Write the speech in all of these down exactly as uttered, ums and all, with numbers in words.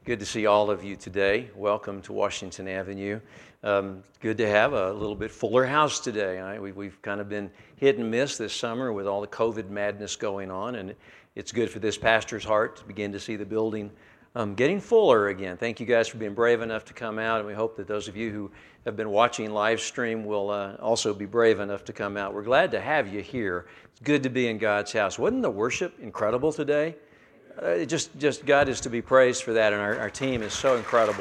Good to see all of you today. Welcome to Washington Avenue. Um, good to have a little bit fuller house today. I, we, we've kind of been hit and miss this summer with all the COVID madness going on, and it's good for this pastor's heart to begin to see the building um, getting fuller again. Thank you guys for being brave enough to come out, and we hope that those of you who have been watching live stream will uh, also be brave enough to come out. We're glad to have you here. It's good to be in God's house. Wasn't the worship incredible today? Uh, it just, just God is to be praised for that, and our, our team is so incredible.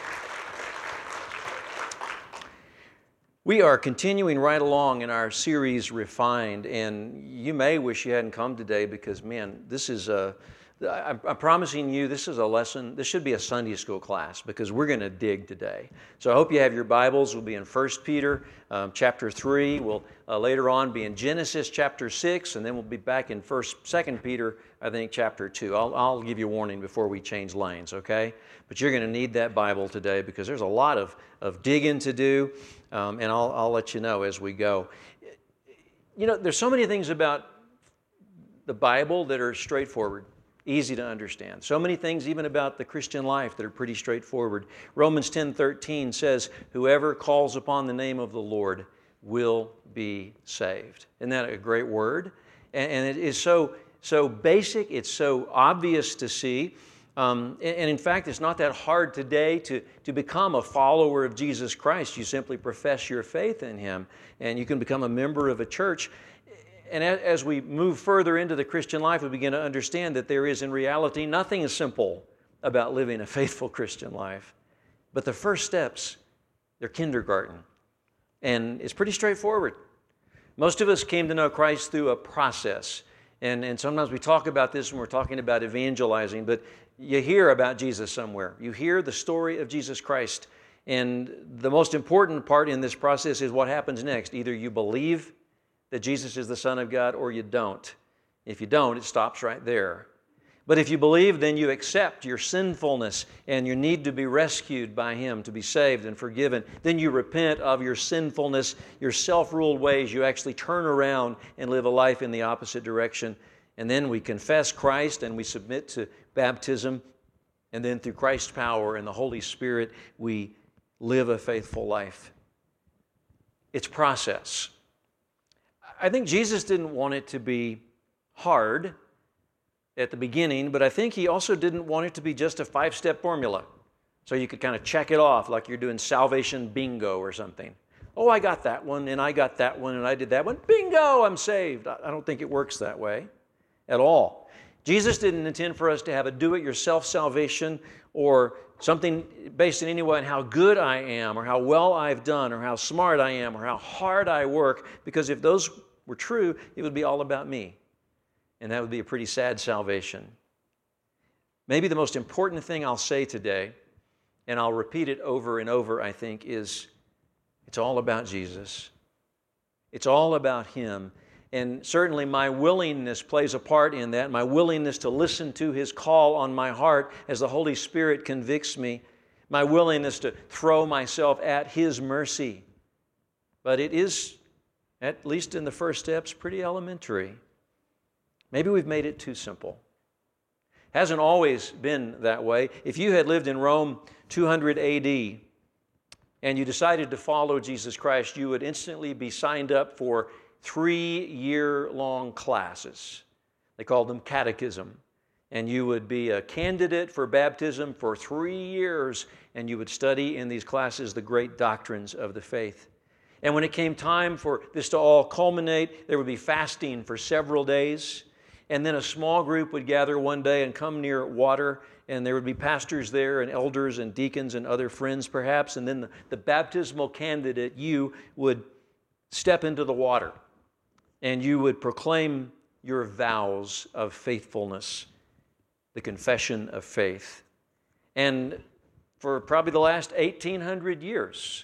We are continuing right along in our series, Refined, and you may wish you hadn't come today because, man, this is a, I'm, I'm promising you this is a lesson, this should be a Sunday school class because we're going to dig today. So I hope you have your Bibles. We'll be in First Peter um, chapter three. We'll uh, later on be in Genesis chapter six, and then we'll be back in First, Second Peter, I think, chapter two. I'll, I'll give you a warning before we change lanes, okay? But you're going to need that Bible today because there's a lot of, of digging to do, um, and I'll, I'll let you know as we go. You know, there's so many things about the Bible that are straightforward, easy to understand. So many things even about the Christian life that are pretty straightforward. Romans ten thirteen says, whoever calls upon the name of the Lord will be saved. Isn't that a great word? And, and it is so... So basic, it's so obvious to see, um, and, and in fact, it's not that hard today to, to become a follower of Jesus Christ. You simply profess your faith in Him, and you can become a member of a church. And as we move further into the Christian life, we begin to understand that there is, in reality, nothing simple about living a faithful Christian life. But the first steps, they're kindergarten, and it's pretty straightforward. Most of us came to know Christ through a process. And, and sometimes we talk about this when we're talking about evangelizing, but you hear about Jesus somewhere. You hear the story of Jesus Christ. And the most important part in this process is what happens next. Either you believe that Jesus is the Son of God or you don't. If you don't, it stops right there. But if you believe, then you accept your sinfulness and your need to be rescued by Him, to be saved and forgiven. Then you repent of your sinfulness, your self-ruled ways. You actually turn around and live a life in the opposite direction. And then we confess Christ and we submit to baptism. And then through Christ's power and the Holy Spirit, we live a faithful life. It's process. I think Jesus didn't want it to be hard at the beginning, but I think He also didn't want it to be just a five-step formula. So you could kind of check it off like you're doing salvation bingo or something. Oh, I got that one, and I got that one, and I did that one. Bingo, I'm saved. I don't think it works that way at all. Jesus didn't intend for us to have a do-it-yourself salvation or something based in any way on how good I am or how well I've done or how smart I am or how hard I work, because if those were true, it would be all about me. And that would be a pretty sad salvation. Maybe the most important thing I'll say today, and I'll repeat it over and over, I think, is it's all about Jesus. It's all about Him. And certainly my willingness plays a part in that, my willingness to listen to His call on my heart as the Holy Spirit convicts me, my willingness to throw myself at His mercy. But it is, at least in the first steps, pretty elementary. Maybe we've made it too simple. Hasn't always been that way. If you had lived in Rome two hundred A D and you decided to follow Jesus Christ, you would instantly be signed up for three-year-long classes. They called them catechism. And you would be a candidate for baptism for three years, and you would study in these classes the great doctrines of the faith. And when it came time for this to all culminate, there would be fasting for several days. And then a small group would gather one day and come near water, and there would be pastors there and elders and deacons and other friends perhaps. And then the, the baptismal candidate, you would step into the water and you would proclaim your vows of faithfulness, the confession of faith. And for probably the last eighteen hundred years,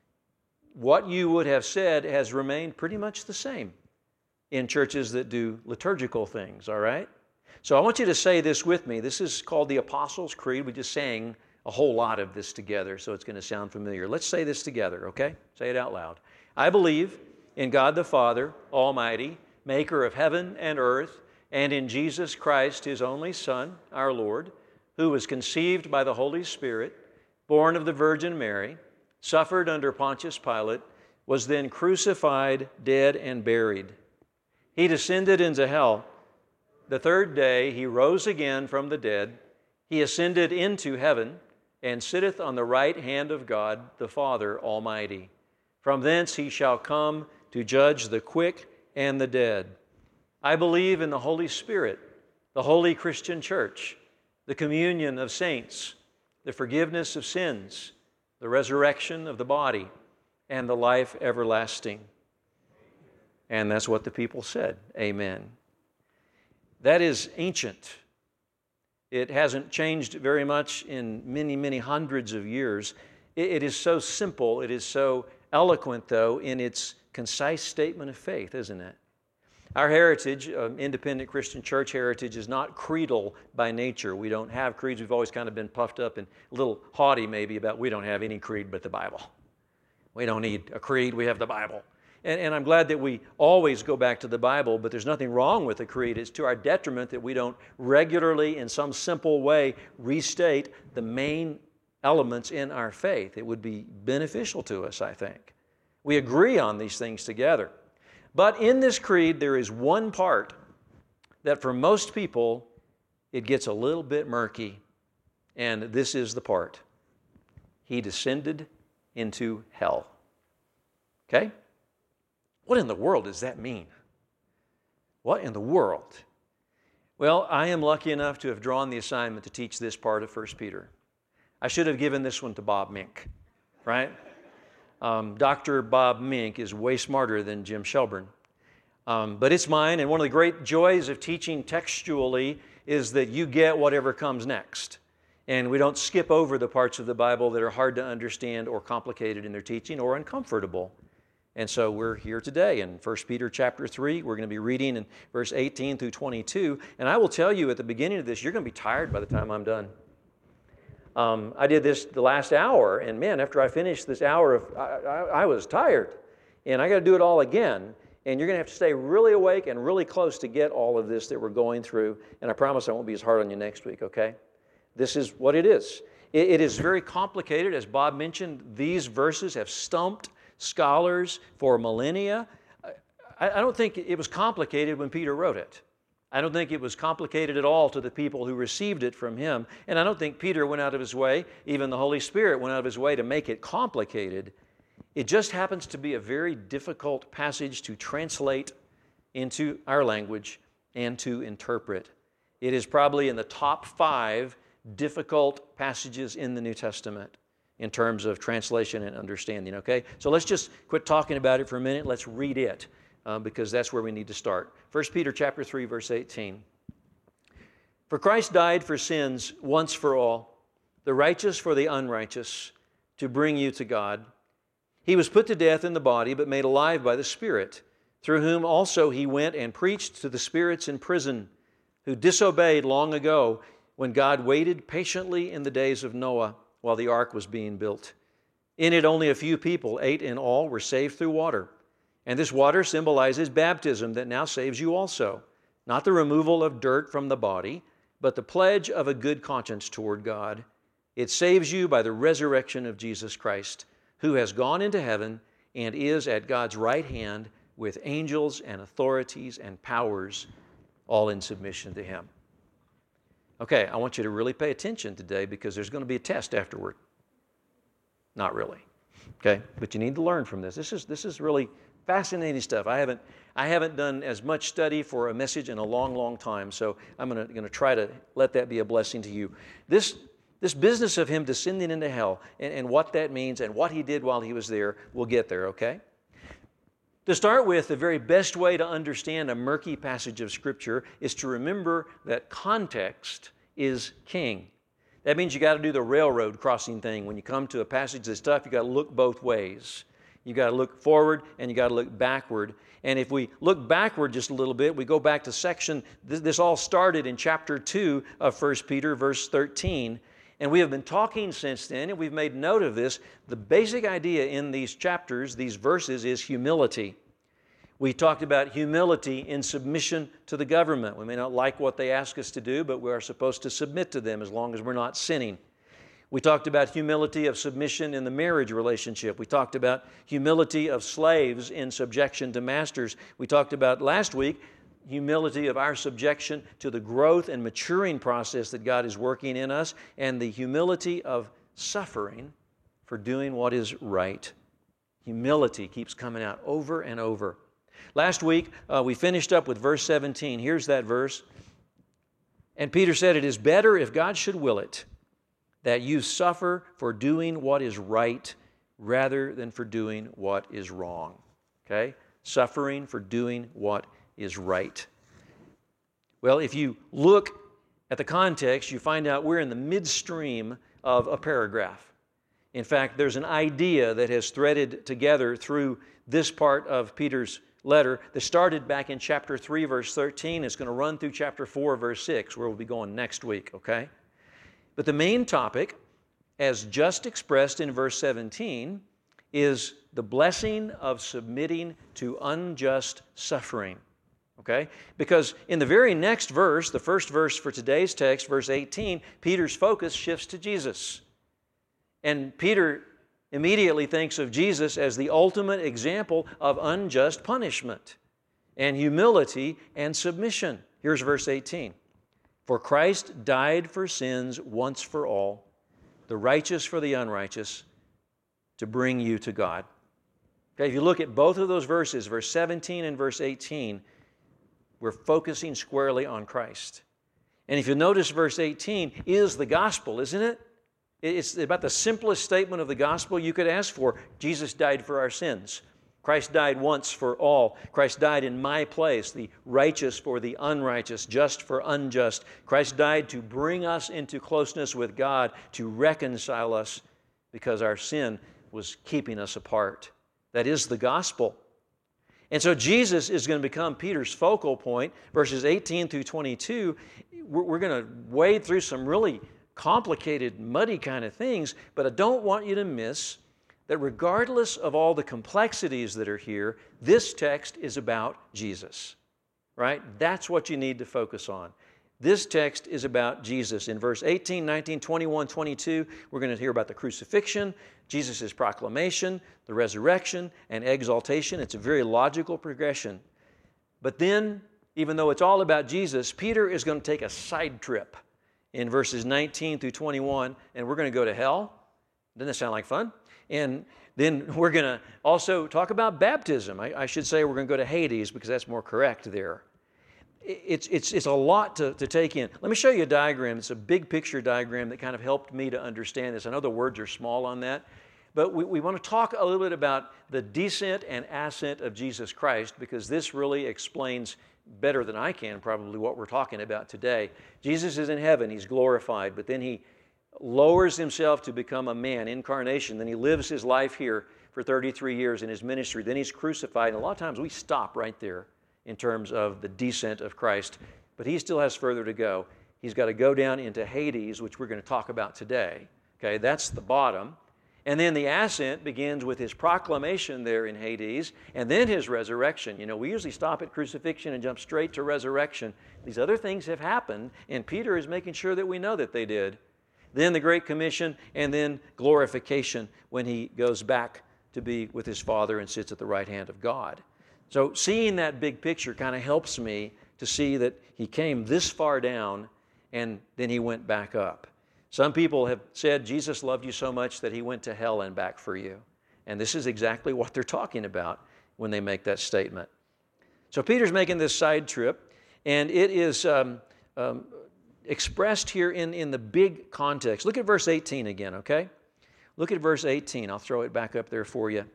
what you would have said has remained pretty much the same in churches that do liturgical things, all right? So I want you to say this with me. This is called the Apostles' Creed. We just sang a whole lot of this together, so it's going to sound familiar. Let's say this together, okay? Say it out loud. I believe in God the Father, Almighty, maker of heaven and earth, and in Jesus Christ, His only Son, our Lord, who was conceived by the Holy Spirit, born of the Virgin Mary, suffered under Pontius Pilate, was then crucified, dead, and buried. He descended into hell. The third day he rose again from the dead. He ascended into heaven and sitteth on the right hand of God, the Father Almighty. From thence he shall come to judge the quick and the dead. I believe in the Holy Spirit, the holy Christian church, the communion of saints, the forgiveness of sins, the resurrection of the body, and the life everlasting. And that's what the people said. Amen. That is ancient. It hasn't changed very much in many, many hundreds of years. It, it is so simple. It is so eloquent, though, in its concise statement of faith, isn't it? Our heritage, um, independent Christian church heritage, is not creedal by nature. We don't have creeds. We've always kind of been puffed up and a little haughty maybe about we don't have any creed but the Bible. We don't need a creed. We have the Bible. And, and I'm glad that we always go back to the Bible, but there's nothing wrong with a creed. It's to our detriment that we don't regularly, in some simple way, restate the main elements in our faith. It would be beneficial to us, I think. We agree on these things together. But in this creed, there is one part that for most people, it gets a little bit murky. And this is the part. He descended into hell. Okay? What in the world does that mean? What in the world? Well, I am lucky enough to have drawn the assignment to teach this part of First Peter. I should have given this one to Bob Mink, right? Um, Doctor Bob Mink is way smarter than Jim Shelburne. Um, but it's mine, and one of the great joys of teaching textually is that you get whatever comes next. And we don't skip over the parts of the Bible that are hard to understand or complicated in their teaching or uncomfortable. And so we're here today in First Peter chapter three. We're going to be reading in verse eighteen through twenty-two. And I will tell you at the beginning of this, you're going to be tired by the time I'm done. Um, I did this the last hour, and man, after I finished this hour, of, I, I, I was tired. And I got to do it all again. And you're going to have to stay really awake and really close to get all of this that we're going through. And I promise I won't be as hard on you next week, okay? This is what it is. It, it is very complicated. As Bob mentioned, these verses have stumped scholars for millennia. I, I don't think it was complicated when Peter wrote it. I don't think it was complicated at all to the people who received it from him. And I don't think Peter went out of his way, even the Holy Spirit went out of his way to make it complicated. It just happens to be a very difficult passage to translate into our language and to interpret. It is probably in the top five difficult passages in the New Testament in terms of translation and understanding, okay? So let's just quit talking about it for a minute. Let's read it. Uh, because that's where we need to start. First Peter chapter three, verse eighteen. For Christ died for sins once for all, the righteous for the unrighteous, to bring you to God. He was put to death in the body, but made alive by the Spirit, through whom also he went and preached to the spirits in prison, who disobeyed long ago, when God waited patiently in the days of Noah, while the ark was being built. In it only a few people, eight in all, were saved through water. And this water symbolizes baptism that now saves you also, not the removal of dirt from the body, but the pledge of a good conscience toward God. It saves you by the resurrection of Jesus Christ, who has gone into heaven and is at God's right hand with angels and authorities and powers, all in submission to Him. Okay, I want you to really pay attention today because there's going to be a test afterward. Not really. Okay, but you need to learn from this. This is this is really fascinating stuff. I haven't I haven't done as much study for a message in a long, long time, so I'm going to going to try to let that be a blessing to you. This this business of him descending into hell and, and what that means and what he did while he was there, we'll get there, okay? To start with, the very best way to understand a murky passage of Scripture is to remember that context is king. That means you got to do the railroad crossing thing. When you come to a passage that's tough, you got to look both ways. You got to look forward and you got to look backward. And if we look backward just a little bit, we go back to section, this, this all started in chapter two of First Peter, verse thirteen. And we have been talking since then, and we've made note of this. The basic idea in these chapters, these verses, is humility. We talked about humility in submission to the government. We may not like what they ask us to do, but we are supposed to submit to them as long as we're not sinning. We talked about humility of submission in the marriage relationship. We talked about humility of slaves in subjection to masters. We talked about last week humility of our subjection to the growth and maturing process that God is working in us, and the humility of suffering for doing what is right. Humility keeps coming out over and over. Last week, uh, we finished up with verse seventeen. Here's that verse. And Peter said, "It is better, if God should will it, that you suffer for doing what is right rather than for doing what is wrong." Okay? Suffering for doing what is right. Well, if you look at the context, you find out we're in the midstream of a paragraph. In fact, there's an idea that has threaded together through this part of Peter's letter that started back in chapter three, verse thirteen. It's going to run through chapter four, verse six, where we'll be going next week, okay? But the main topic, as just expressed in verse seventeen, is the blessing of submitting to unjust suffering, okay? Because in the very next verse, the first verse for today's text, verse eighteen, Peter's focus shifts to Jesus. And Peter immediately thinks of Jesus as the ultimate example of unjust punishment and humility and submission. Here's verse eighteen. "For Christ died for sins once for all, the righteous for the unrighteous, to bring you to God." Okay, if you look at both of those verses, verse seventeen and verse eighteen, we're focusing squarely on Christ. And if you notice, verse eighteen is the gospel, isn't it? It's about the simplest statement of the gospel you could ask for. Jesus died for our sins. Christ died once for all. Christ died in my place, the righteous for the unrighteous, just for unjust. Christ died to bring us into closeness with God, to reconcile us because our sin was keeping us apart. That is the gospel. And so Jesus is going to become Peter's focal point. Verses eighteen through twenty-two, we're going to wade through some really complicated, muddy kind of things, but I don't want you to miss that regardless of all the complexities that are here, this text is about Jesus, right? That's what you need to focus on. This text is about Jesus. In verse eighteen, nineteen, twenty-one, twenty-two, we're going to hear about the crucifixion, Jesus' proclamation, the resurrection, and exaltation. It's a very logical progression. But then, even though it's all about Jesus, Peter is going to take a side trip in verses nineteen through twenty-one, and we're going to go to hell. Doesn't that sound like fun? And then we're going to also talk about baptism. I, I should say we're going to go to Hades because that's more correct there. It's, it's, it's a lot to, to take in. Let me show you a diagram. It's a big picture diagram that kind of helped me to understand this. I know the words are small on that, but we, we want to talk a little bit about the descent and ascent of Jesus Christ because this really explains better than I can probably what we're talking about today. Jesus is in heaven. He's glorified, but then he lowers himself to become a man, incarnation. Then he lives his life here for thirty-three years in his ministry. Then he's crucified. And a lot of times we stop right there in terms of the descent of Christ, but he still has further to go. He's got to go down into Hades, which we're going to talk about today. Okay, that's the bottom. And then the ascent begins with his proclamation there in Hades, and then his resurrection. You know, we usually stop at crucifixion and jump straight to resurrection. These other things have happened, and Peter is making sure that we know that they did. Then the Great Commission, and then glorification when he goes back to be with his Father and sits at the right hand of God. So seeing that big picture kind of helps me to see that he came this far down, and then he went back up. Some people have said Jesus loved you so much that he went to hell and back for you. And this is exactly what they're talking about when they make that statement. So Peter's making this side trip, and it is um, um, expressed here in, in the big context. Look at verse eighteen again, okay? Look at verse eighteen. I'll throw it back up there for you.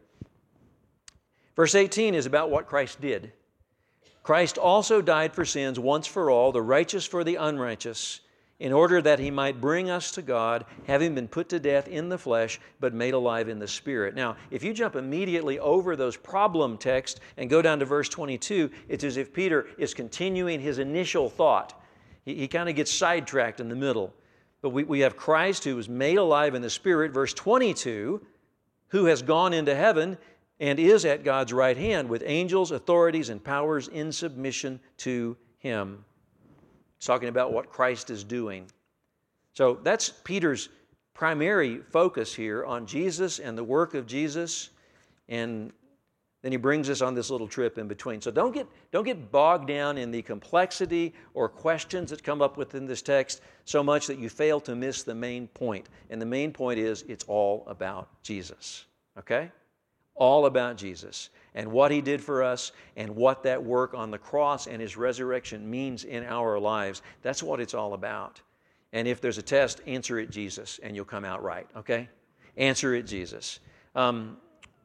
Verse eighteen is about what Christ did. Christ also died for sins once for all, the righteous for the unrighteous, in order that he might bring us to God, having been put to death in the flesh, but made alive in the Spirit. Now, if you jump immediately over those problem texts and go down to verse twenty-two, it's as if Peter is continuing his initial thought. He, he kind of gets sidetracked in the middle. But we, we have Christ who was made alive in the Spirit, verse twenty-two, who has gone into heaven. and is at God's right hand with angels, authorities, and powers in submission to Him. It's talking about what Christ is doing. So that's Peter's primary focus here on Jesus and the work of Jesus, and then he brings us on this little trip in between. So don't get, don't get bogged down in the complexity or questions that come up within this text so much that you fail to miss the main point. And the main point is it's all about Jesus, okay? All about Jesus and what He did for us and what that work on the cross and His resurrection means in our lives. That's what it's all about. And if there's a test, answer it Jesus, and you'll come out right, okay? Answer it Jesus. Um,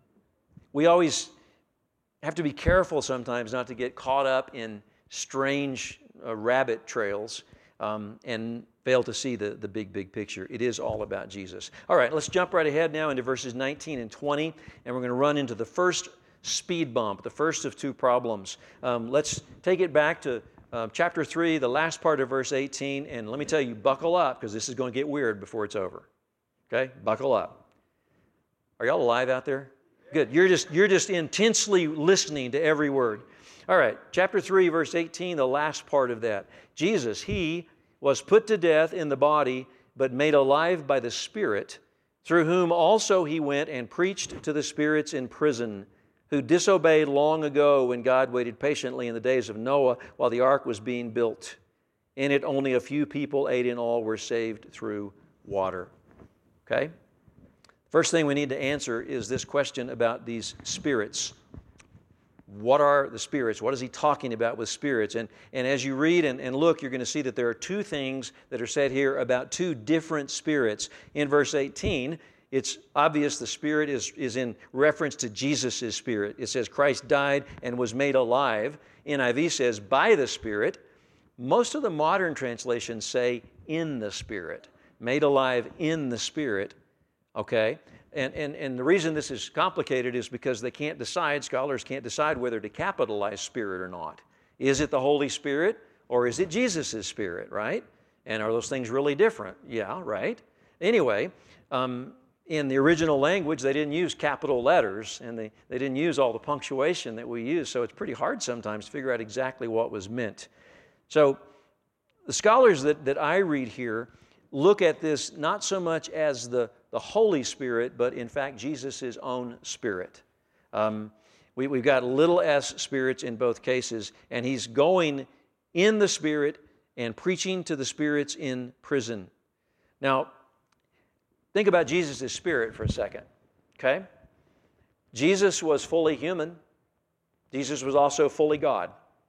we always have to be careful sometimes not to get caught up in strange uh, rabbit trails um, and fail to see the, the big, big picture. It is all about Jesus. All right, let's jump right ahead now into verses nineteen and twenty, and we're going to run into the first speed bump, the first of two problems. Um, let's take it back to uh, chapter three, the last part of verse eighteen, and let me tell you, buckle up, because this is going to get weird before it's over. Okay? Buckle up. Are y'all alive out there? Good. You're just, you're just intensely listening to every word. All right, chapter three, verse eighteen, the last part of that. Jesus, He was put to death in the body, but made alive by the Spirit, through whom also He went and preached to the spirits in prison, who disobeyed long ago when God waited patiently in the days of Noah while the ark was being built. In it only a few people, eight in all, were saved through water. Okay? First thing we need to answer is this question about these spirits. What are the spirits? What is he talking about with spirits? And, and as you read and, and look, you're going to see that there are two things that are said here about two different spirits. In verse eighteen, it's obvious the Spirit is, is in reference to Jesus' Spirit. It says Christ died and was made alive. N I V says by the Spirit. Most of the modern translations say in the Spirit. Made alive in the Spirit. Okay? And, and, and the reason this is complicated is because they can't decide, scholars can't decide whether to capitalize Spirit or not. Is it the Holy Spirit or is it Jesus' Spirit, right? And are those things really different? Yeah, right? Anyway, um, in the original language, they didn't use capital letters, and they, they didn't use all the punctuation that we use, so it's pretty hard sometimes to figure out exactly what was meant. So the scholars that, that I read here look at this not so much as the, the Holy Spirit, but in fact Jesus' own Spirit. Um, we, we've got little s spirits in both cases, and he's going in the Spirit and preaching to the spirits in prison. Now, think about Jesus' Spirit for a second, okay? Jesus was fully human. Jesus was also fully God.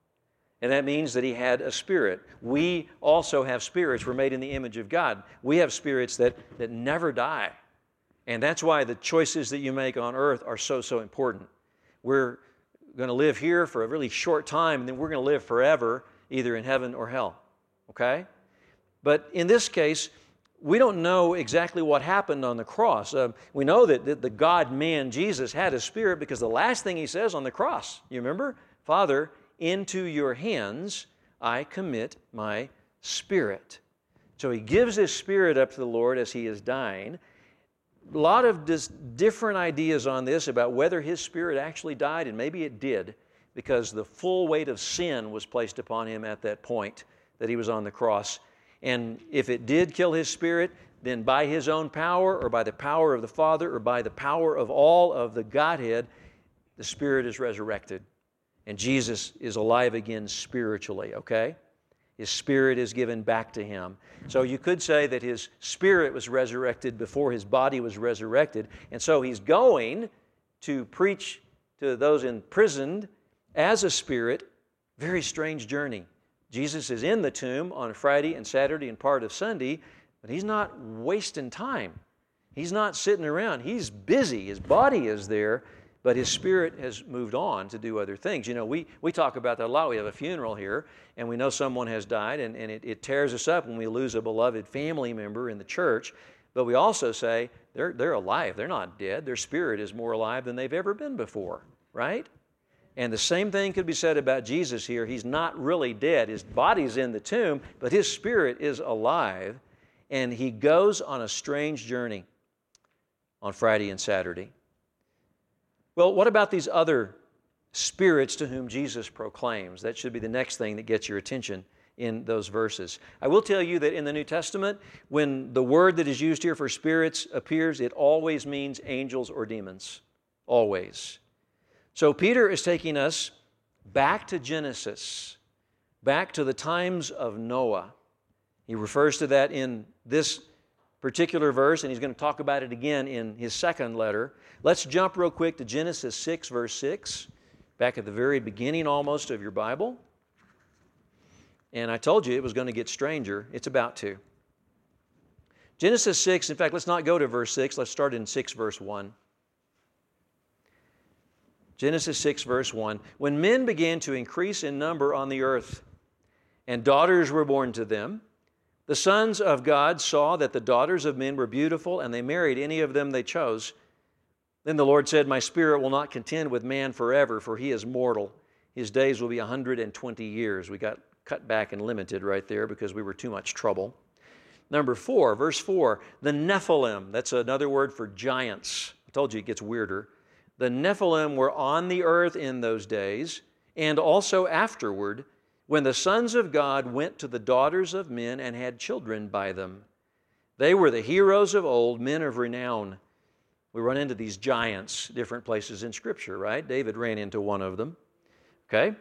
And that means that he had a spirit. We also have spirits. We're made in the image of God. We have spirits that, that never die. And that's why the choices that you make on earth are so, so important. We're going to live here for a really short time, and then we're going to live forever, either in heaven or hell. Okay? But in this case, we don't know exactly what happened on the cross. Uh, we know that, that the God-man Jesus had a spirit because the last thing he says on the cross, you remember? Father, into your hands I commit my spirit. So he gives his spirit up to the Lord as he is dying. A lot of dis- different ideas on this about whether his spirit actually died, and maybe it did, because the full weight of sin was placed upon him at that point that he was on the cross. And if it did kill his spirit, then by his own power, or by the power of the Father, or by the power of all of the Godhead, the spirit is resurrected. And Jesus is alive again spiritually, okay? His spirit is given back to him. So you could say that his spirit was resurrected before his body was resurrected. And so he's going to preach to those imprisoned as a spirit. Very strange journey. Jesus is in the tomb on Friday and Saturday and part of Sunday, but he's not wasting time. He's not sitting around. He's busy. His body is there, but his spirit has moved on to do other things. You know, we, we talk about that a lot. We have a funeral here, and we know someone has died, and, and it, it tears us up when we lose a beloved family member in the church. But we also say they're, they're alive. They're not dead. Their spirit is more alive than they've ever been before, right? And the same thing could be said about Jesus here. He's not really dead. His body's in the tomb, but his spirit is alive, and he goes on a strange journey on Friday and Saturday. Well, what about these other spirits to whom Jesus proclaims? That should be the next thing that gets your attention in those verses. I will tell you that in the New Testament, when the word that is used here for spirits appears, it always means angels or demons. Always. So Peter is taking us back to Genesis, back to the times of Noah. He refers to that in this particular verse, and he's going to talk about it again in his second letter. Let's jump real quick to Genesis six, verse six, back at the very beginning almost of your Bible. And I told you it was going to get stranger. It's about to. Genesis six, in fact, let's not go to verse six. Let's start in six, verse one. Genesis six, verse one. When men began to increase in number on the earth, and daughters were born to them, the sons of God saw that the daughters of men were beautiful, and they married any of them they chose. Then the Lord said, My spirit will not contend with man forever, for he is mortal. His days will be a hundred and twenty years. We got cut back and limited right there because we were too much trouble. Number four, verse four, the Nephilim. That's another word for giants. I told you it gets weirder. The Nephilim were on the earth in those days, and also afterward, when the sons of God went to the daughters of men and had children by them. They were the heroes of old, men of renown. We run into these giants different places in Scripture, right? David ran into one of them. Okay?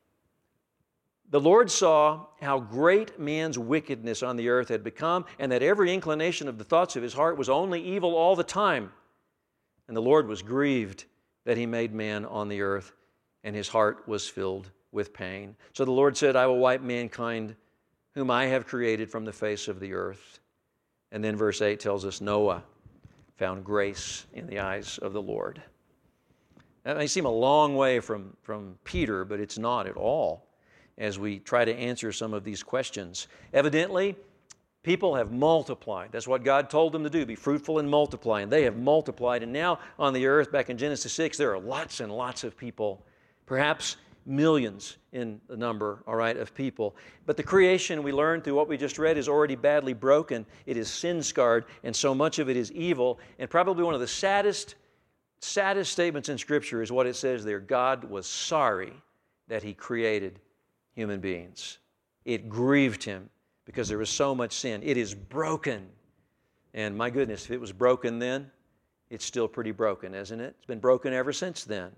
The Lord saw how great man's wickedness on the earth had become, and that every inclination of the thoughts of his heart was only evil all the time. And the Lord was grieved that he made man on the earth, and his heart was filled with pain. So the Lord said, I will wipe mankind whom I have created from the face of the earth. And then verse eight tells us Noah found grace in the eyes of the Lord. That may seem a long way from, from Peter, but it's not at all as we try to answer some of these questions. Evidently, people have multiplied. That's what God told them to do, be fruitful and multiply. And they have multiplied. And now on the earth, back in Genesis six, there are lots and lots of people, perhaps millions in the number, all right, of people. But the creation, we learned through what we just read, is already badly broken. It is sin-scarred, and so much of it is evil. And probably one of the saddest, saddest statements in Scripture is what it says there. God was sorry that He created human beings. It grieved Him because there was so much sin. It is broken. And my goodness, if it was broken then, it's still pretty broken, isn't it? It's been broken ever since then.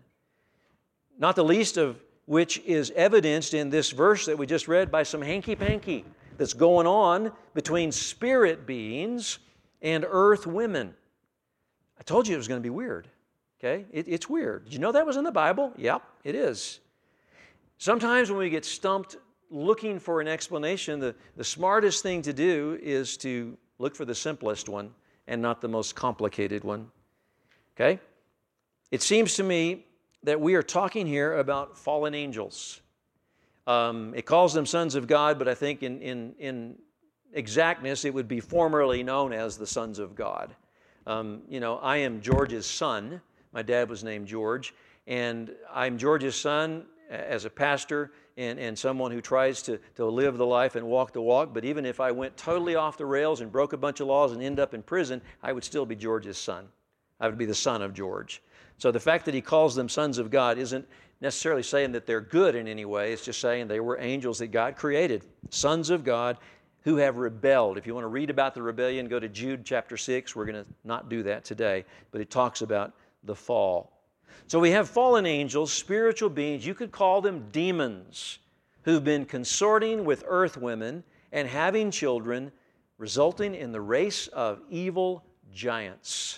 Not the least of which is evidenced in this verse that we just read by some hanky-panky that's going on between spirit beings and earth women. I told you it was going to be weird, okay? It, it's weird. Did you know that was in the Bible? Yep, it is. Sometimes when we get stumped looking for an explanation, the, the smartest thing to do is to look for the simplest one and not the most complicated one, okay? It seems to me that we are talking here about fallen angels. Um, it calls them sons of God, but I think in, in, in exactness, it would be formerly known as the sons of God. Um, you know, I am George's son. My dad was named George, and I'm George's son as a pastor and, and someone who tries to, to live the life and walk the walk. But even if I went totally off the rails and broke a bunch of laws and end up in prison, I would still be George's son. I would be the son of George. So the fact that he calls them sons of God isn't necessarily saying that they're good in any way. It's just saying they were angels that God created, sons of God who have rebelled. If you want to read about the rebellion, go to Jude chapter six. We're going to not do that today, but it talks about the fall. So we have fallen angels, spiritual beings. You could call them demons who've been consorting with earth women and having children, resulting in the race of evil giants.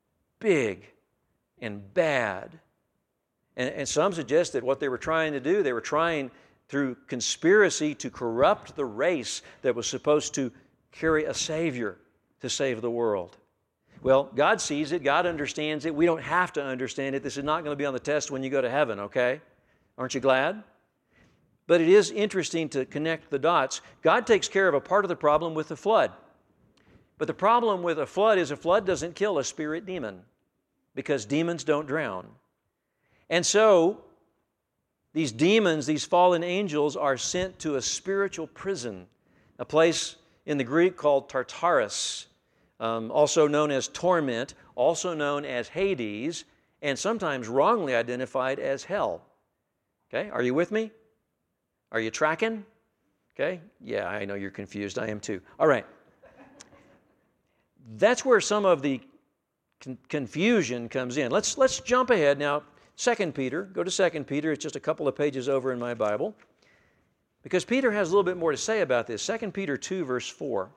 Big and bad. And, and some suggest that what they were trying to do, they were trying through conspiracy to corrupt the race that was supposed to carry a Savior to save the world. Well, God sees it. God understands it. We don't have to understand it. This is not going to be on the test when you go to heaven, okay? Aren't you glad? But it is interesting to connect the dots. God takes care of a part of the problem with the flood. But the problem with a flood is a flood doesn't kill a spirit demon, because demons don't drown. And so, these demons, these fallen angels, are sent to a spiritual prison, a place in the Greek called Tartarus, um, also known as torment, also known as Hades, and sometimes wrongly identified as hell. Okay, are you with me? Are you tracking? Okay, yeah, I know you're confused. I am too. All right. That's where some of the con- confusion comes in. Let's, let's jump ahead now. Second Peter, go to Second Peter. It's just a couple of pages over in my Bible. Because Peter has a little bit more to say about this. Second Peter two, verse four.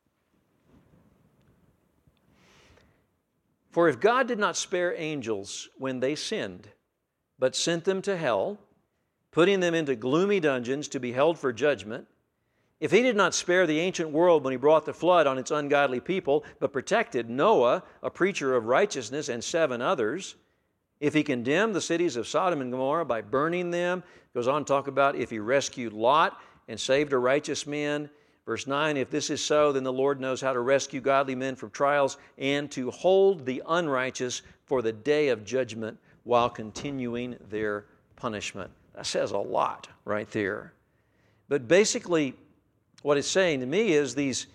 For if God did not spare angels when they sinned, but sent them to hell, putting them into gloomy dungeons to be held for judgment, if he did not spare the ancient world when he brought the flood on its ungodly people, but protected Noah, a preacher of righteousness, and seven others, if he condemned the cities of Sodom and Gomorrah by burning them, goes on to talk about if he rescued Lot and saved a righteous man. Verse nine, if this is so, then the Lord knows how to rescue godly men from trials and to hold the unrighteous for the day of judgment while continuing their punishment. That says a lot right there. But basically, what it's saying to me is these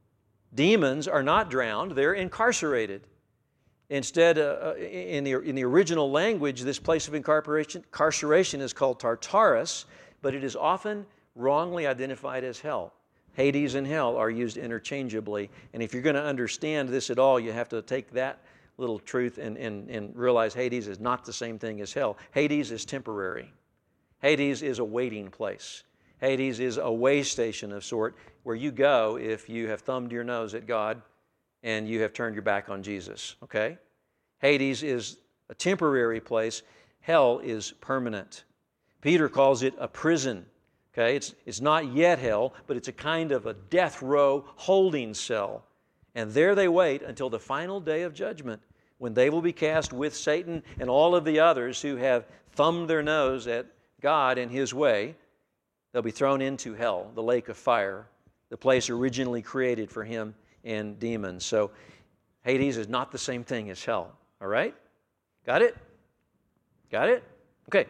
demons are not drowned, they're incarcerated. Instead, uh, in, the, in the original language, this place of incarceration, incarceration is called Tartarus, but it is often wrongly identified as hell. Hades and hell are used interchangeably. And if you're going to understand this at all, you have to take that little truth and, and, and realize Hades is not the same thing as hell. Hades is temporary. Hades is a waiting place. Hades is a way station of sort where you go if you have thumbed your nose at God and you have turned your back on Jesus, okay? Hades is a temporary place. Hell is permanent. Peter calls it a prison, okay? It's, it's not yet hell, but it's a kind of a death row holding cell. And there they wait until the final day of judgment when they will be cast with Satan and all of the others who have thumbed their nose at God and His way. They'll be thrown into hell, the lake of fire, the place originally created for him and demons. So Hades is not the same thing as hell. All right? Got it? Got it? Okay.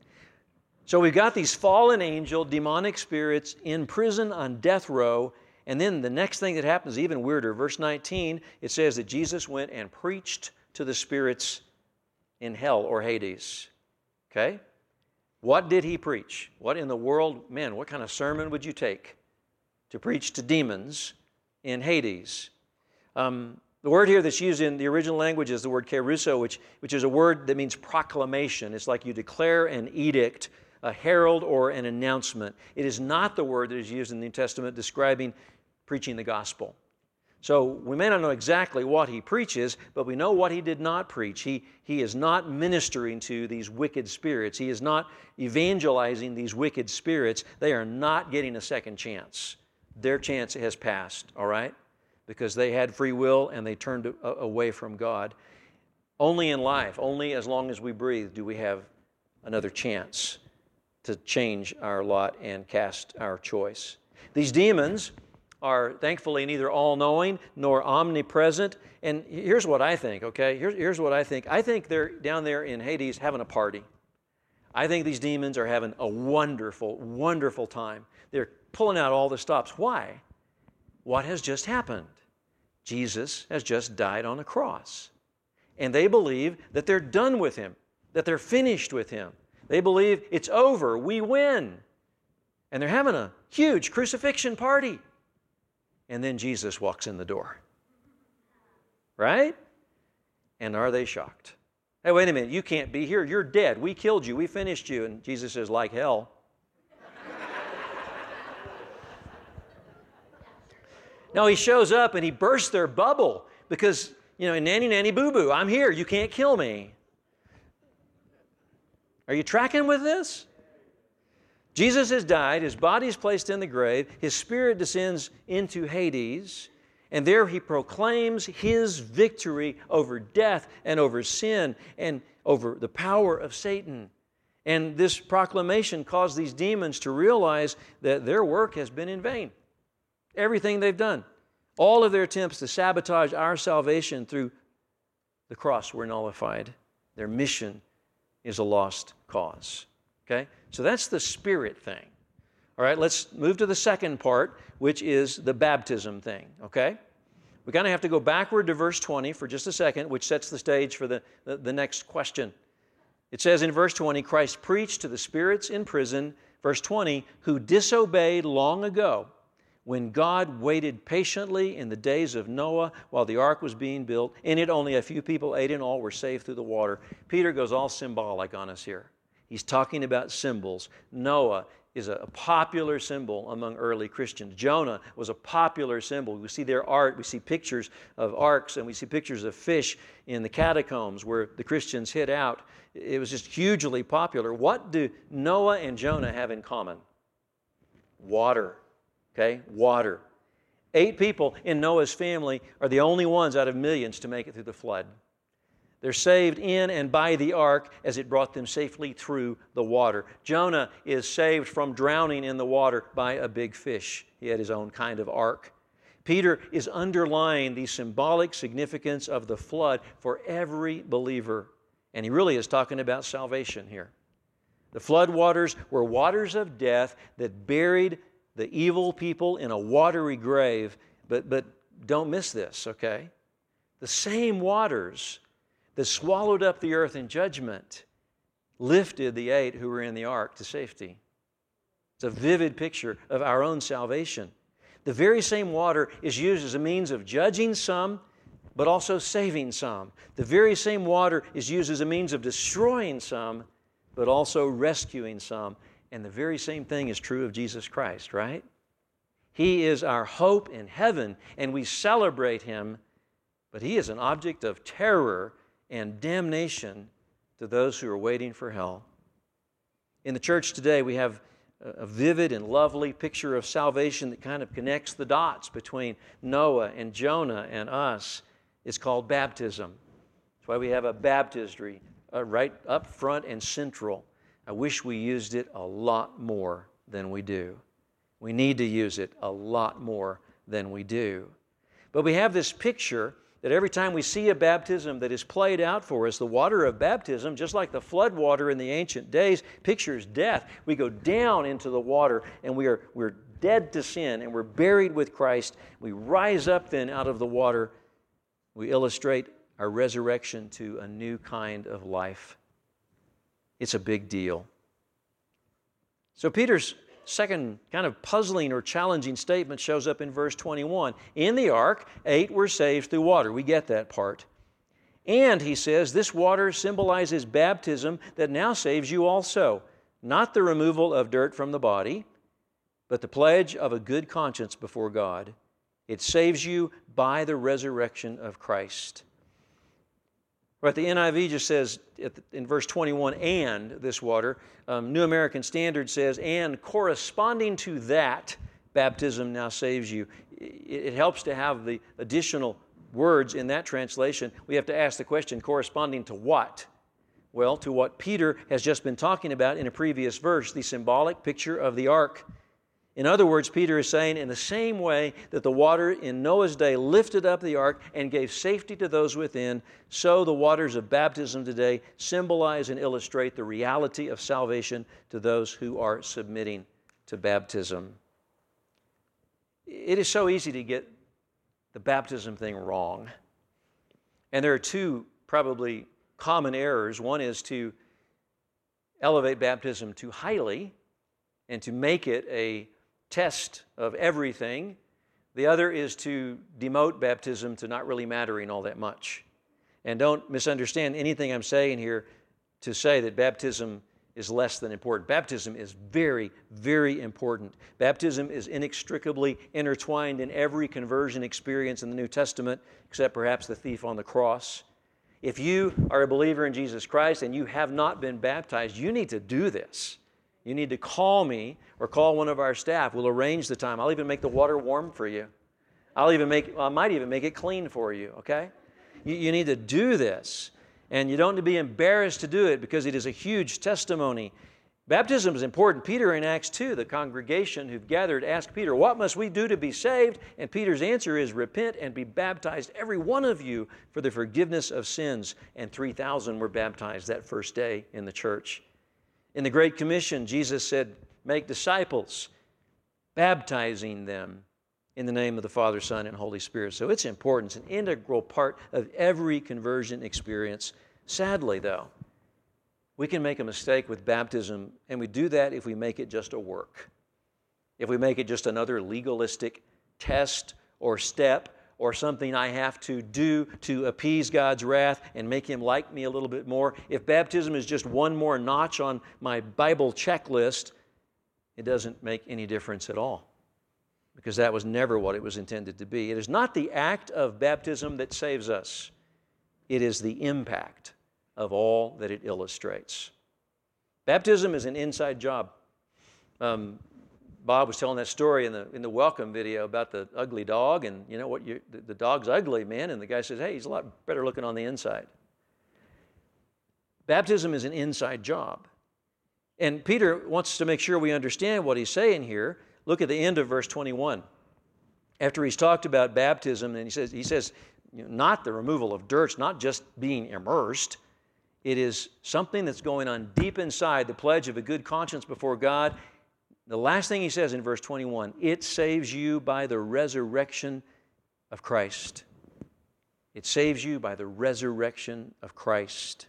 So we've got these fallen angel, demonic spirits in prison on death row. And then the next thing that happens is even weirder. Verse nineteen, it says that Jesus went and preached to the spirits in hell or Hades. Okay? What did he preach? What in the world, man, what kind of sermon would you take to preach to demons in Hades? Um, the word here that's used in the original language is the word keruso, which, which is a word that means proclamation. It's like you declare an edict, a herald, or an announcement. It is not the word that is used in the New Testament describing preaching the gospel. So we may not know exactly what he preaches, but we know what he did not preach. He, he is not ministering to these wicked spirits. He is not evangelizing these wicked spirits. They are not getting a second chance. Their chance has passed, all right? Because they had free will and they turned a, away from God. Only in life, only as long as we breathe, do we have another chance to change our lot and cast our choice. These demons are thankfully neither all-knowing nor omnipresent. And here's what I think, okay? Here's, here's what I think. I think they're down there in Hades having a party. I think these demons are having a wonderful, wonderful time. They're pulling out all the stops. Why? What has just happened? Jesus has just died on a cross. And they believe that they're done with Him, that they're finished with Him. They believe it's over, we win. And they're having a huge crucifixion party. And then Jesus walks in the door. Right? And are they shocked? Hey, wait a minute, you can't be here. You're dead. We killed you. We finished you. And Jesus says, like hell. No, He shows up and He bursts their bubble because, you know, nanny, nanny, boo-boo, I'm here. You can't kill me. Are you tracking with this? Jesus has died, His body is placed in the grave, His spirit descends into Hades, and there He proclaims His victory over death and over sin and over the power of Satan. And this proclamation caused these demons to realize that their work has been in vain. Everything they've done, all of their attempts to sabotage our salvation through the cross were nullified. Their mission is a lost cause. Okay? So that's the spirit thing. All right, let's move to the second part, which is the baptism thing. Okay? We kind of have to go backward to verse twenty for just a second, which sets the stage for the, the, the next question. It says in verse twenty, Christ preached to the spirits in prison, verse twenty, who disobeyed long ago, when God waited patiently in the days of Noah while the ark was being built. In it only a few people, eight in all, were saved through the water. Peter goes all symbolic on us here. He's talking about symbols. Noah is a popular symbol among early Christians. Jonah was a popular symbol. We see their art, we see pictures of arks, and we see pictures of fish in the catacombs where the Christians hid out. It was just hugely popular. What do Noah and Jonah have in common? Water. Okay, water. Eight people in Noah's family are the only ones out of millions to make it through the flood. They're saved in and by the ark as it brought them safely through the water. Jonah is saved from drowning in the water by a big fish. He had his own kind of ark. Peter is underlying the symbolic significance of the flood for every believer. And he really is talking about salvation here. The flood waters were waters of death that buried the evil people in a watery grave, but, but don't miss this, okay? The same waters that swallowed up the earth in judgment lifted the eight who were in the ark to safety. It's a vivid picture of our own salvation. The very same water is used as a means of judging some, but also saving some. The very same water is used as a means of destroying some, but also rescuing some. And the very same thing is true of Jesus Christ, right? He is our hope in heaven, and we celebrate Him, but He is an object of terror and damnation to those who are waiting for hell. In the church today, we have a vivid and lovely picture of salvation that kind of connects the dots between Noah and Jonah and us. It's called baptism. That's why we have a baptistry uh, right up front and central. I wish we used it a lot more than we do. We need to use it a lot more than we do. But we have this picture that every time we see a baptism that is played out for us, the water of baptism, just like the flood water in the ancient days, pictures death. We go down into the water and we are, we're dead to sin and we're buried with Christ. We rise up then out of the water. We illustrate our resurrection to a new kind of life. It's a big deal. So Peter's second kind of puzzling or challenging statement shows up in verse twenty-one. In the ark, eight were saved through water. We get that part. And, he says, this water symbolizes baptism that now saves you also. Not the removal of dirt from the body, but the pledge of a good conscience before God. It saves you by the resurrection of Christ. Right, the N I V just says in verse twenty-one, and this water. Um, New American Standard says, and corresponding to that, baptism now saves you. It, it helps to have the additional words in that translation. We have to ask the question, corresponding to what? Well, to what Peter has just been talking about in a previous verse, the symbolic picture of the ark. In other words, Peter is saying, in the same way that the water in Noah's day lifted up the ark and gave safety to those within, so the waters of baptism today symbolize and illustrate the reality of salvation to those who are submitting to baptism. It is so easy to get the baptism thing wrong. And there are two probably common errors. One is to elevate baptism too highly and to make it a test of everything. The other is to demote baptism to not really mattering all that much. And don't misunderstand anything I'm saying here to say that baptism is less than important. Baptism is very, very important. Baptism is inextricably intertwined in every conversion experience in the New Testament, except perhaps the thief on the cross. If you are a believer in Jesus Christ and you have not been baptized, you need to do this. You need to call me or call one of our staff. We'll arrange the time. I'll even make the water warm for you. I'll even make, I might even make it clean for you, okay? You, you need to do this. And you don't need to be embarrassed to do it because it is a huge testimony. Baptism is important. Peter in Acts two, the congregation who've gathered asked Peter, what must we do to be saved? And Peter's answer is, repent and be baptized, every one of you, for the forgiveness of sins. And three thousand were baptized that first day in the church. In the Great Commission, Jesus said, make disciples, baptizing them in the name of the Father, Son, and Holy Spirit. So it's important. It's an integral part of every conversion experience. Sadly, though, we can make a mistake with baptism, and we do that if we make it just a work. If we make it just another legalistic test or step or something I have to do to appease God's wrath and make Him like me a little bit more. If baptism is just one more notch on my Bible checklist, it doesn't make any difference at all, because that was never what it was intended to be. It is not the act of baptism that saves us. It is the impact of all that it illustrates. Baptism is an inside job. Um, Bob was telling that story in the in the welcome video about the ugly dog, and you know what? You, the, the dog's ugly, man, and the guy says, hey, he's a lot better looking on the inside. Baptism is an inside job. And Peter wants to make sure we understand what he's saying here. Look at the end of verse twenty-one. After he's talked about baptism, and he says, he says, you know, not the removal of dirt, not just being immersed. It is something that's going on deep inside, the pledge of a good conscience before God. The last thing he says in verse twenty-one, it saves you by the resurrection of Christ. It saves you by the resurrection of Christ.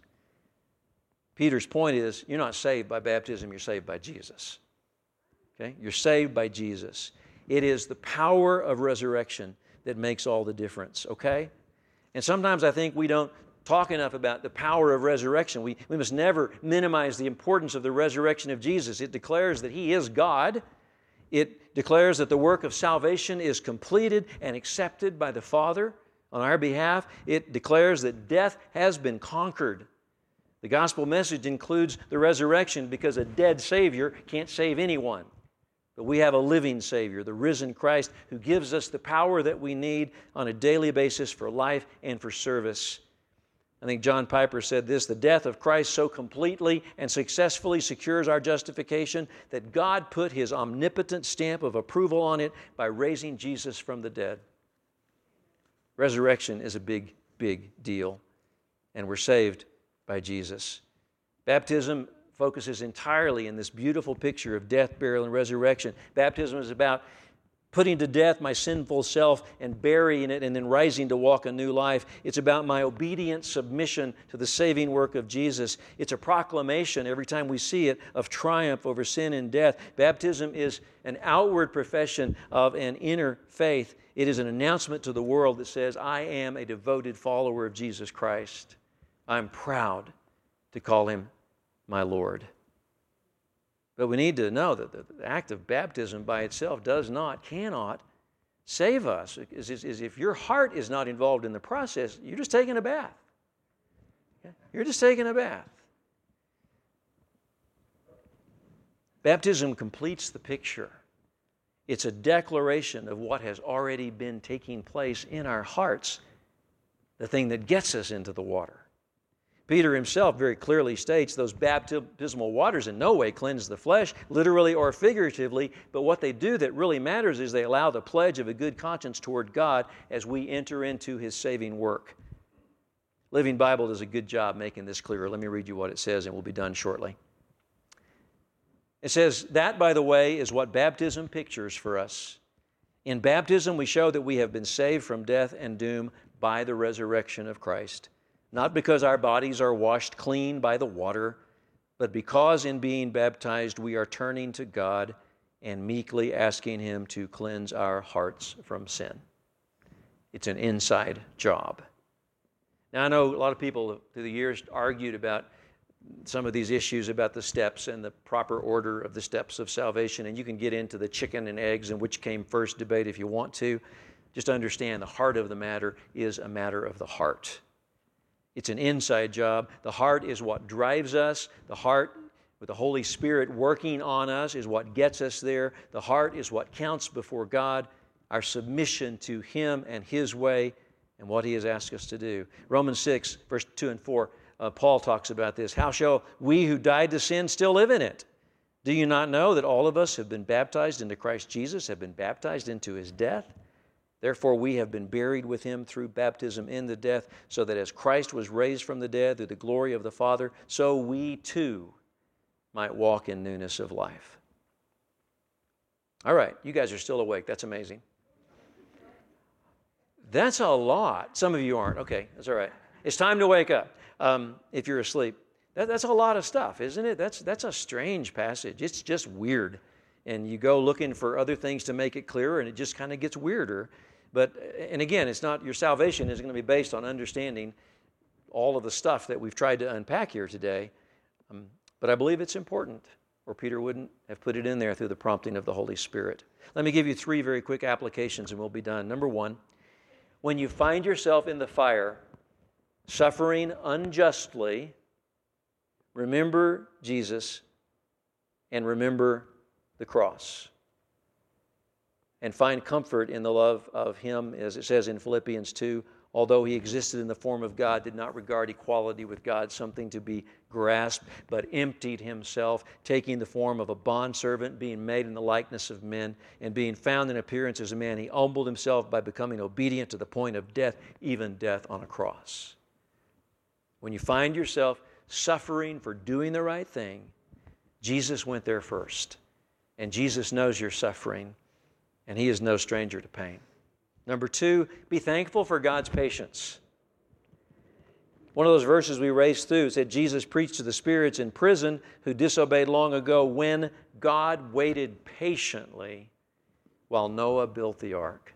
Peter's point is, you're not saved by baptism, you're saved by Jesus. Okay? You're saved by Jesus. It is the power of resurrection that makes all the difference, okay? And sometimes I think we don't talk enough about the power of resurrection. We, we must never minimize the importance of the resurrection of Jesus. It declares that He is God. It declares that the work of salvation is completed and accepted by the Father on our behalf. It declares that death has been conquered. The gospel message includes the resurrection because a dead Savior can't save anyone. But we have a living Savior, the risen Christ, who gives us the power that we need on a daily basis for life and for service. I think John Piper said this, the death of Christ so completely and successfully secures our justification that God put His omnipotent stamp of approval on it by raising Jesus from the dead. Resurrection is a big, big deal, and we're saved by Jesus. Baptism focuses entirely in this beautiful picture of death, burial, and resurrection. Baptism is about putting to death my sinful self and burying it and then rising to walk a new life. It's about my obedient submission to the saving work of Jesus. It's a proclamation, every time we see it, of triumph over sin and death. Baptism is an outward profession of an inner faith. It is an announcement to the world that says, I am a devoted follower of Jesus Christ. I'm proud to call Him my Lord. But we need to know that the act of baptism by itself does not, cannot save us. Is, is, is if your heart is not involved in the process, you're just taking a bath. Okay? You're just taking a bath. Baptism completes the picture. It's a declaration of what has already been taking place in our hearts, the thing that gets us into the water. Peter himself very clearly states those baptismal waters in no way cleanse the flesh, literally or figuratively, but what they do that really matters is they allow the pledge of a good conscience toward God as we enter into His saving work. Living Bible does a good job making this clearer. Let me read you what it says, and we'll be done shortly. It says, that, by the way, is what baptism pictures for us. In baptism, we show that we have been saved from death and doom by the resurrection of Christ. Not because our bodies are washed clean by the water, but because in being baptized we are turning to God and meekly asking Him to cleanse our hearts from sin. It's an inside job. Now, I know a lot of people through the years argued about some of these issues about the steps and the proper order of the steps of salvation, and you can get into the chicken and eggs and which came first debate if you want to. Just understand the heart of the matter is a matter of the heart. It's an inside job. The heart is what drives us. The heart, with the Holy Spirit working on us, is what gets us there. The heart is what counts before God, our submission to Him and His way and what He has asked us to do. Romans six, verse two and four, uh, Paul talks about this. How shall we who died to sin still live in it? Do you not know that all of us have been baptized into Christ Jesus, have been baptized into His death? Therefore, we have been buried with Him through baptism in the death, so that as Christ was raised from the dead through the glory of the Father, so we too might walk in newness of life. All right, you guys are still awake. That's amazing. That's a lot. Some of you aren't. Okay, that's all right. It's time to wake up um, if you're asleep. That, that's a lot of stuff, isn't it? That's, that's a strange passage. It's just weird. And you go looking for other things to make it clearer, and it just kind of gets weirder. But, and again, it's not, your salvation is going to be based on understanding all of the stuff that we've tried to unpack here today. Um, but I believe it's important, or Peter wouldn't have put it in there through the prompting of the Holy Spirit. Let me give you three very quick applications and we'll be done. Number one, when you find yourself in the fire, suffering unjustly, remember Jesus and remember the cross. And find comfort in the love of Him, as it says in Philippians two, although He existed in the form of God, did not regard equality with God something to be grasped, but emptied Himself, taking the form of a bondservant, being made in the likeness of men, and being found in appearance as a man, He humbled Himself by becoming obedient to the point of death, even death on a cross. When you find yourself suffering for doing the right thing, Jesus went there first. And Jesus knows you're suffering, and He is no stranger to pain. Number two, be thankful for God's patience. One of those verses we raced through said Jesus preached to the spirits in prison who disobeyed long ago when God waited patiently while Noah built the ark.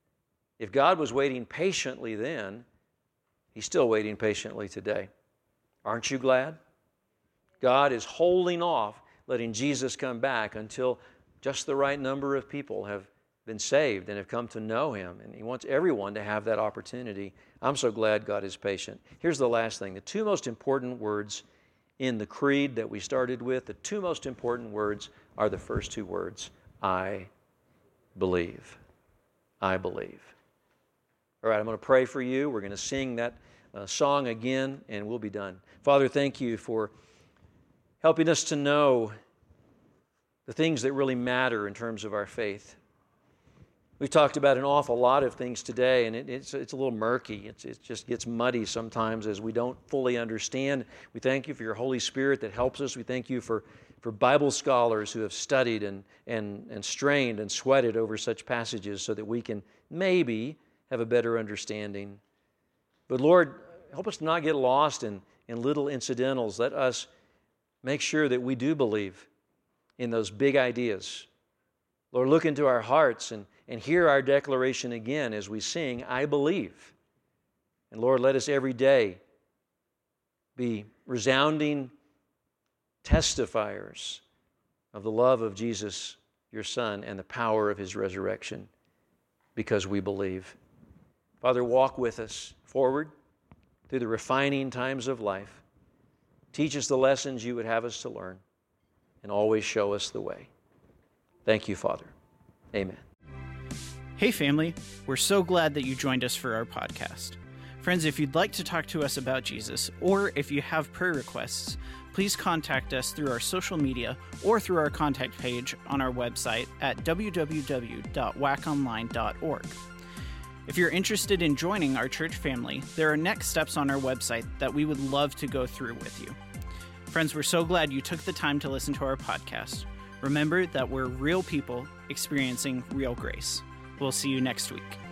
If God was waiting patiently then, He's still waiting patiently today. Aren't you glad? God is holding off, letting Jesus come back until just the right number of people have been saved and have come to know Him. And He wants everyone to have that opportunity. I'm so glad God is patient. Here's the last thing. The two most important words in the creed that we started with, the two most important words are the first two words, I believe. I believe. All right, I'm going to pray for you. We're going to sing that uh, song again, and we'll be done. Father, thank You for helping us to know the things that really matter in terms of our faith. We've talked about an awful lot of things today, and it, it's, it's a little murky. It's, it just gets muddy sometimes as we don't fully understand. We thank You for Your Holy Spirit that helps us. We thank You for, for Bible scholars who have studied and, and, and strained and sweated over such passages so that we can maybe have a better understanding. But Lord, help us to not get lost in, in little incidentals. Let us make sure that we do believe in those big ideas. Lord, look into our hearts and, and hear our declaration again as we sing, I believe. And Lord, let us every day be resounding testifiers of the love of Jesus, Your Son, and the power of His resurrection because we believe. Father, walk with us forward through the refining times of life. Teach us the lessons You would have us to learn, and always show us the way. Thank You, Father. Amen. Hey, family. We're so glad that you joined us for our podcast. Friends, if you'd like to talk to us about Jesus, or if you have prayer requests, please contact us through our social media or through our contact page on our website at w w w dot w a c online dot org. If you're interested in joining our church family, there are next steps on our website that we would love to go through with you. Friends, we're so glad you took the time to listen to our podcast. Remember that we're real people experiencing real grace. We'll see you next week.